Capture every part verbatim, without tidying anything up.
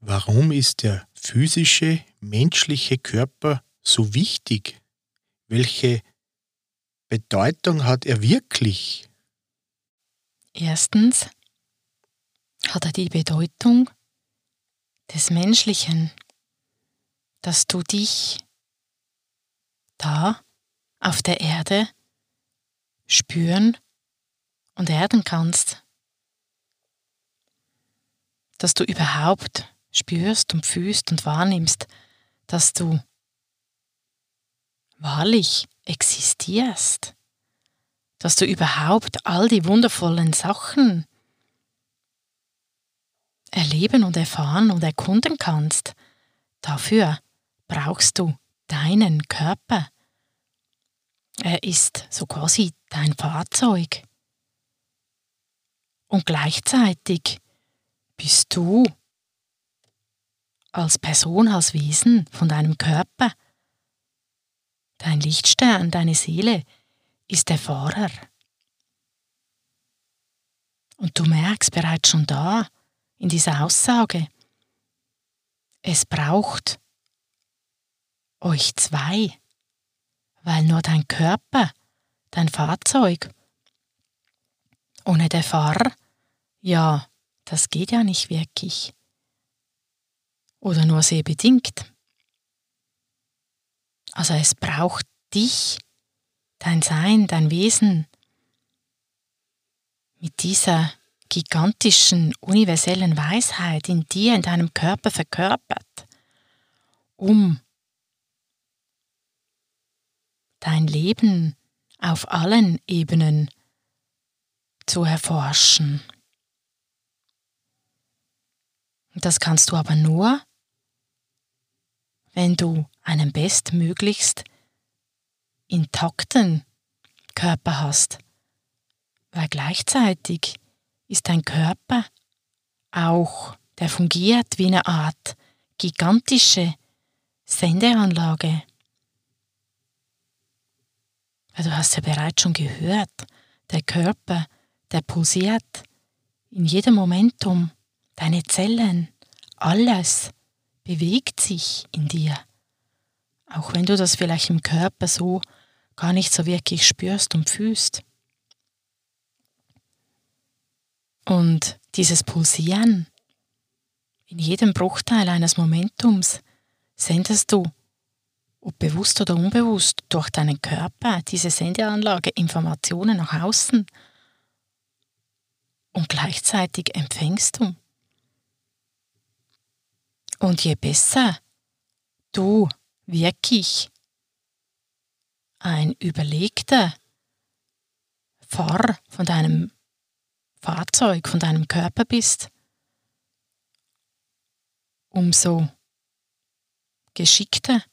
Warum ist der physische, menschliche Körper so wichtig? Welche Bedeutung hat er wirklich? Erstens hat er die Bedeutung des Menschlichen, dass du dich da auf der Erde spüren und erden kannst. Dass du überhaupt spürst und fühlst und wahrnimmst, dass du wahrlich existierst. Dass du überhaupt all die wundervollen Sachen erleben und erfahren und erkunden kannst. Dafür brauchst du deinen Körper. Er ist so quasi dein Fahrzeug. Und gleichzeitig bist du als Person, als Wesen von deinem Körper, dein Lichtstern, deine Seele, ist der Fahrer. Und du merkst bereits schon da, in dieser Aussage, es braucht euch zwei, weil nur dein Körper, dein Fahrzeug, ohne der Fahrer, ja, das geht ja nicht wirklich. Oder nur sehr bedingt. Also es braucht dich, dein Sein, dein Wesen, mit dieser gigantischen, universellen Weisheit in dir, in deinem Körper verkörpert, um dein Leben auf allen Ebenen zu erforschen. Und das kannst du aber nur, wenn du einen bestmöglichst intakten Körper hast, weil gleichzeitig ist dein Körper auch, der fungiert wie eine Art gigantische Sendeanlage. Weil du hast ja bereits schon gehört, der Körper, der pulsiert in jedem Momentum, deine Zellen, alles bewegt sich in dir. Auch wenn du das vielleicht im Körper so gar nicht so wirklich spürst und fühlst. Und dieses Pulsieren in jedem Bruchteil eines Momentums sendest du, ob bewusst oder unbewusst, durch deinen Körper, diese Sendeanlage, Informationen nach außen. Und gleichzeitig empfängst du. Und je besser du wirklich ein überlegter Fahrer von deinem Fahrzeug, von deinem Körper bist, umso geschickter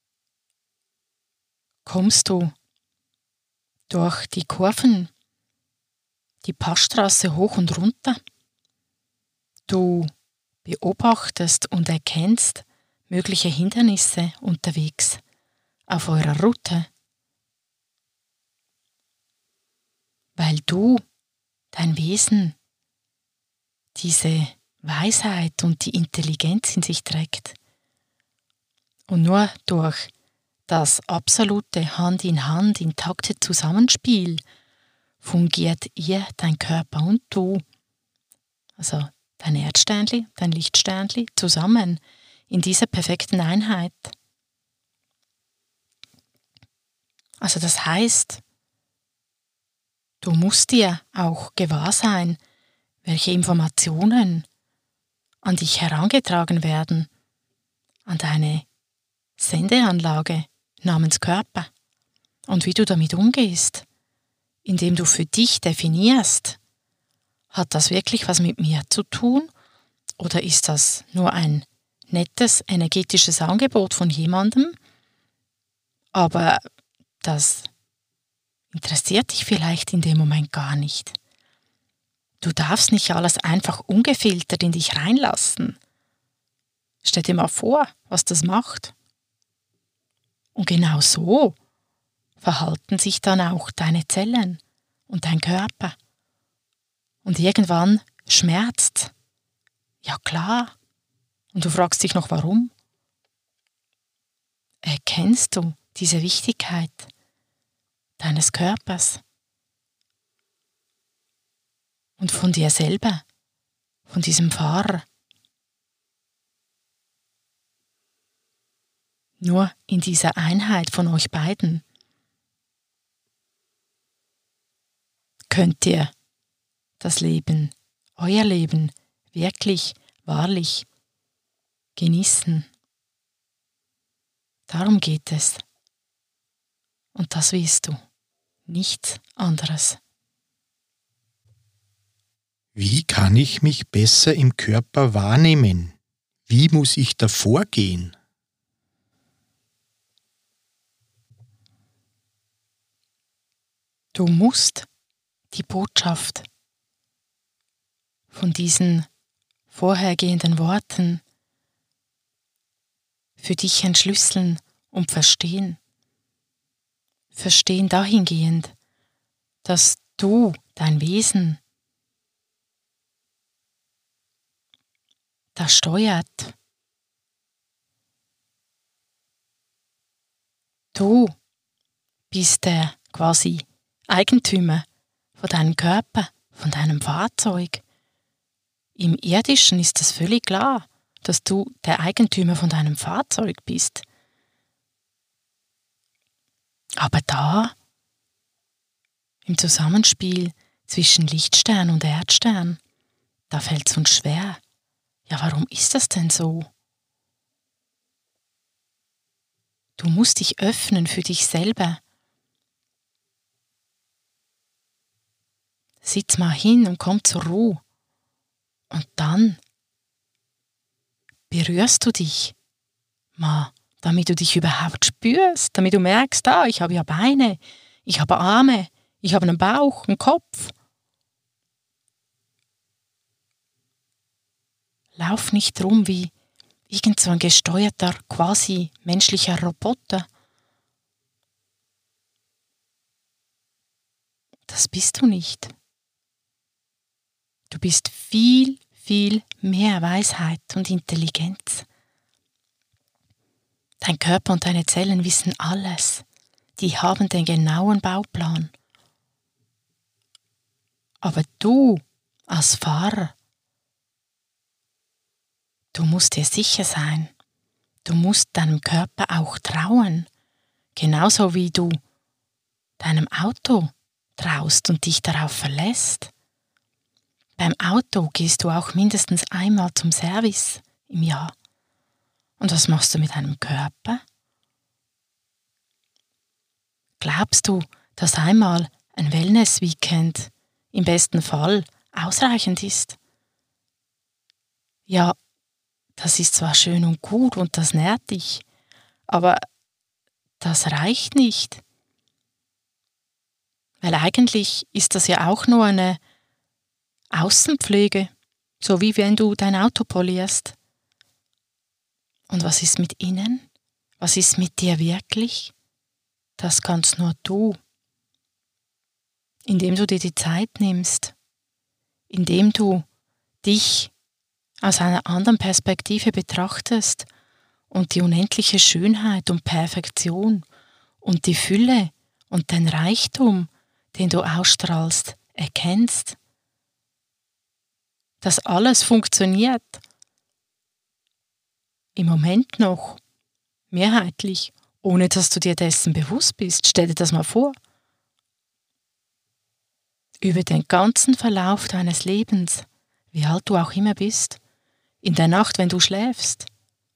kommst du durch die Kurven, die Passstraße hoch und runter. Du beobachtest und erkennst mögliche Hindernisse unterwegs auf eurer Route, weil du, dein Wesen, diese Weisheit und die Intelligenz in sich trägt. Und nur durch das absolute Hand in Hand intakte Zusammenspiel fungiert ihr, dein Körper und du, also dein Erdsternli, dein Lichtsternli, zusammen in dieser perfekten Einheit. Also das heißt, du musst dir auch gewahr sein, welche Informationen an dich herangetragen werden, an deine Sendeanlage namens Körper und wie du damit umgehst, indem du für dich definierst, hat das wirklich was mit mir zu tun oder ist das nur ein nettes, energetisches Angebot von jemandem, aber das interessiert dich vielleicht in dem Moment gar nicht. Du darfst nicht alles einfach ungefiltert in dich reinlassen. Stell dir mal vor, was das macht. Und genau so verhalten sich dann auch deine Zellen und dein Körper. Und irgendwann schmerzt. Ja klar. Und du fragst dich noch, warum? Erkennst du diese Wichtigkeit deines Körpers und von dir selber, von diesem Fahrer? Nur in dieser Einheit von euch beiden könnt ihr das Leben, euer Leben, wirklich, wahrlich genießen. Darum geht es. Und das weißt du. Nichts anderes. Wie kann ich mich besser im Körper wahrnehmen? Wie muss ich da vorgehen? Du musst die Botschaft von diesen vorhergehenden Worten für dich entschlüsseln und verstehen. Verstehen dahingehend, dass du, dein Wesen, das steuert. Du bist der quasi Eigentümer von deinem Körper, von deinem Fahrzeug. Im Irdischen ist es völlig klar, dass du der Eigentümer von deinem Fahrzeug bist. Aber da, im Zusammenspiel zwischen Lichtstern und Erdstern, da fällt es uns schwer. Ja, warum ist das denn so? Du musst dich öffnen für dich selber. Sitz mal hin und komm zur Ruhe. Und dann berührst du dich mal, damit du dich überhaupt spürst, damit du merkst, ah, ich habe ja Beine, ich habe Arme, ich habe einen Bauch, einen Kopf. Lauf nicht rum wie irgend so ein gesteuerter, quasi menschlicher Roboter. Das bist du nicht. Du bist viel, viel mehr Weisheit und Intelligenz. Dein Körper und deine Zellen wissen alles. Die haben den genauen Bauplan. Aber du als Fahrer, du musst dir sicher sein. Du musst deinem Körper auch trauen. Genauso wie du deinem Auto traust und dich darauf verlässt. Beim Auto gehst du auch mindestens einmal zum Service im Jahr. Und was machst du mit deinem Körper? Glaubst du, dass einmal ein Wellness-Weekend im besten Fall ausreichend ist? Ja, das ist zwar schön und gut und das nährt dich, aber das reicht nicht. Weil eigentlich ist das ja auch nur eine Außenpflege, so wie wenn du dein Auto polierst. Und was ist mit innen? Was ist mit dir wirklich? Das kannst nur du. Indem du dir die Zeit nimmst, indem du dich aus einer anderen Perspektive betrachtest und die unendliche Schönheit und Perfektion und die Fülle und den Reichtum, den du ausstrahlst, erkennst. Dass alles funktioniert. Im Moment noch. Mehrheitlich. Ohne dass du dir dessen bewusst bist. Stell dir das mal vor. Über den ganzen Verlauf deines Lebens, wie alt du auch immer bist, in der Nacht, wenn du schläfst,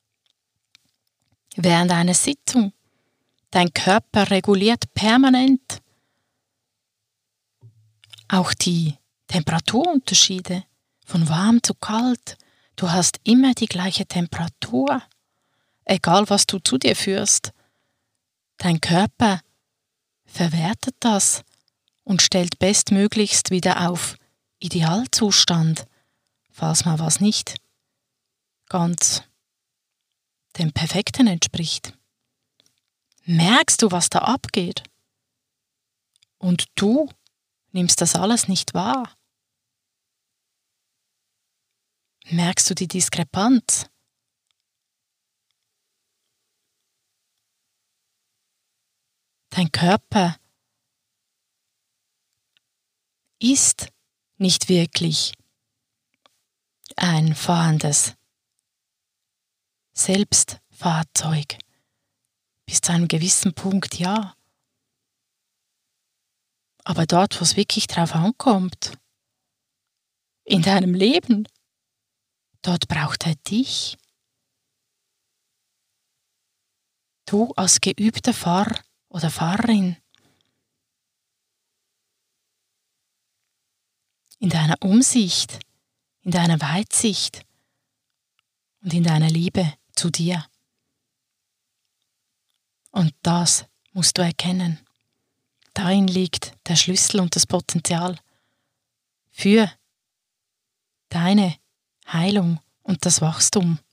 während einer Sitzung, dein Körper reguliert permanent auch die Temperaturunterschiede. Von warm zu kalt. Du hast immer die gleiche Temperatur. Egal, was du zu dir führst. Dein Körper verwertet das und stellt bestmöglichst wieder auf Idealzustand, falls mal was nicht ganz dem Perfekten entspricht. Merkst du, was da abgeht? Und du nimmst das alles nicht wahr. Merkst du die Diskrepanz? Dein Körper ist nicht wirklich ein fahrendes Selbstfahrzeug. Bis zu einem gewissen Punkt ja. Aber dort, wo es wirklich drauf ankommt, in deinem Leben, dort braucht er dich. Du als geübter Fahrer oder Fahrerin. In deiner Umsicht, in deiner Weitsicht und in deiner Liebe zu dir. Und das musst du erkennen. Darin liegt der Schlüssel und das Potenzial für deine Heilung und das Wachstum.